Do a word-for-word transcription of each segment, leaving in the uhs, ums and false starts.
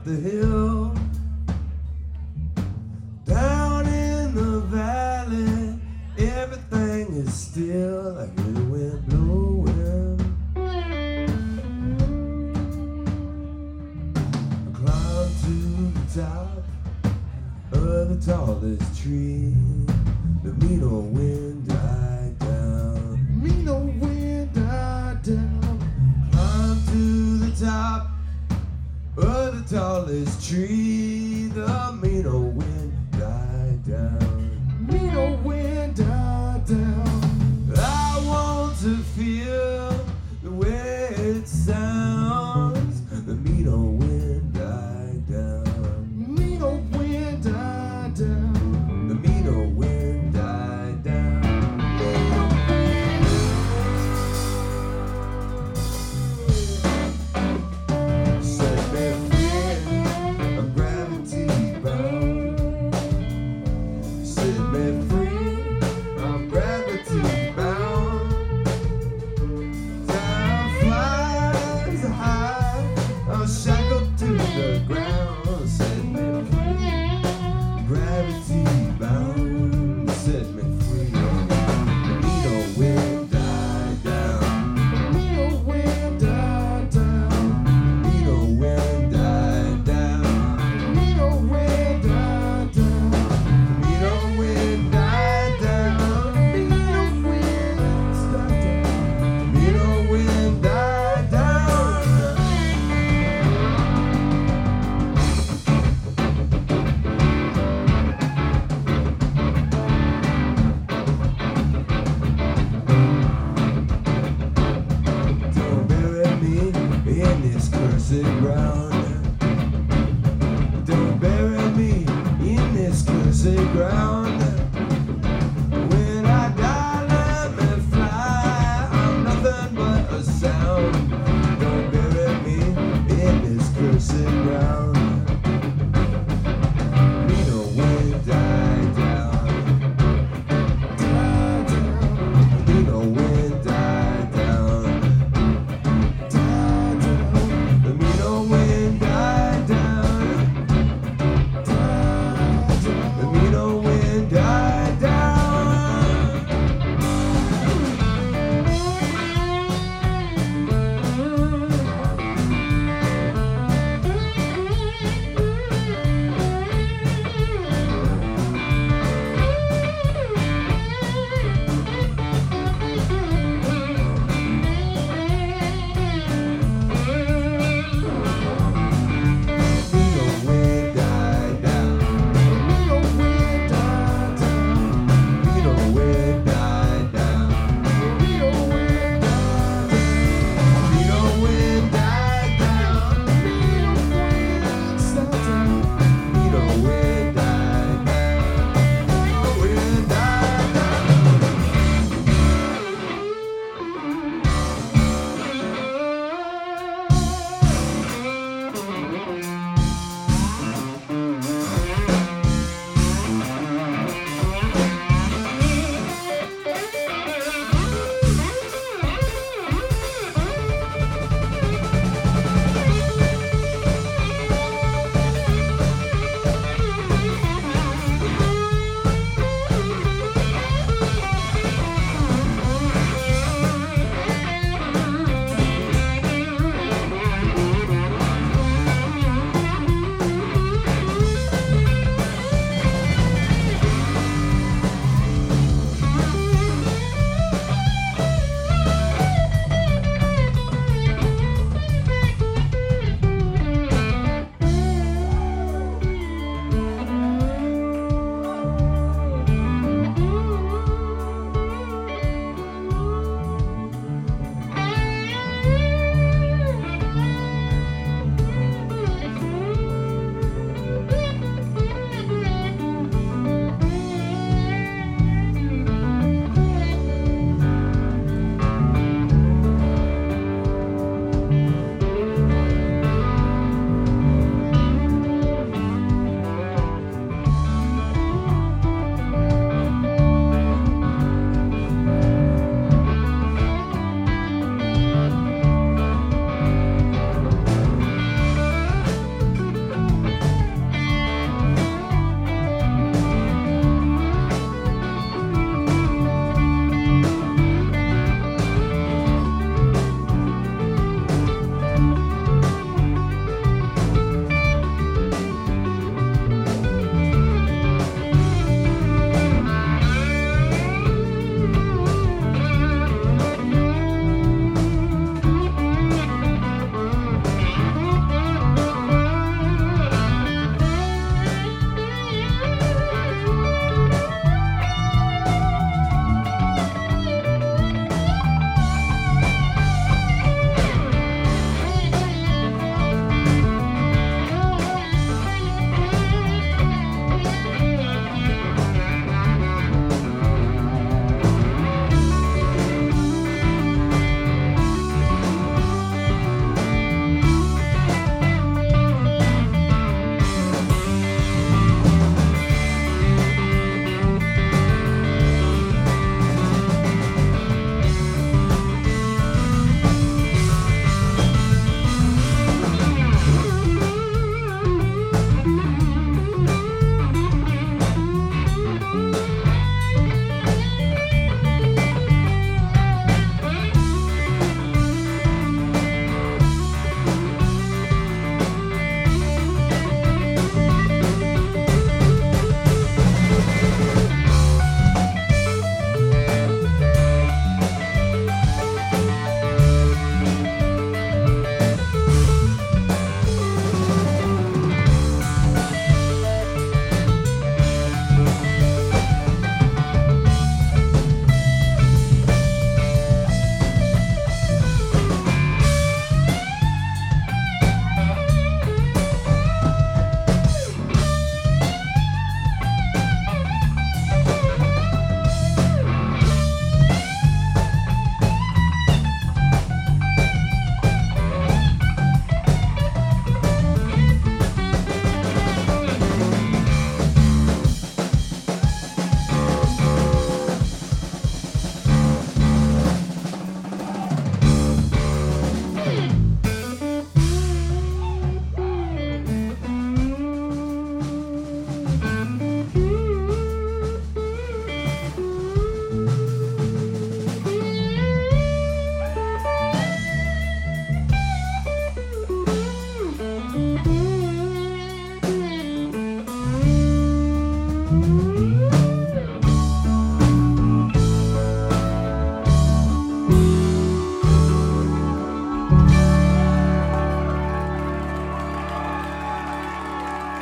the hill. Down in the valley, everything is still. I hear the wind blowing. I climb to the top of the tallest tree. The mean old wind died down. Mean old wind died down. Climb to the top of the tallest tree. The mean old wind died down. Mean old wind died down. I want to feel the way it sounds. The mean old wind died down. Mean old wind died down. The mean old wind died down. Set me free, I'm gravity bound. Set me free, I'm gravity bound. Time flies high, I'm shackled to the ground. Set me free, gravity bound. Set me free. The mean old wind died down. The mean old wind died down. The mean old wind died down. The mean old wind died down. The mean old wind died down. The mean old wind died down. The mean old wind died down.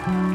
Thank you.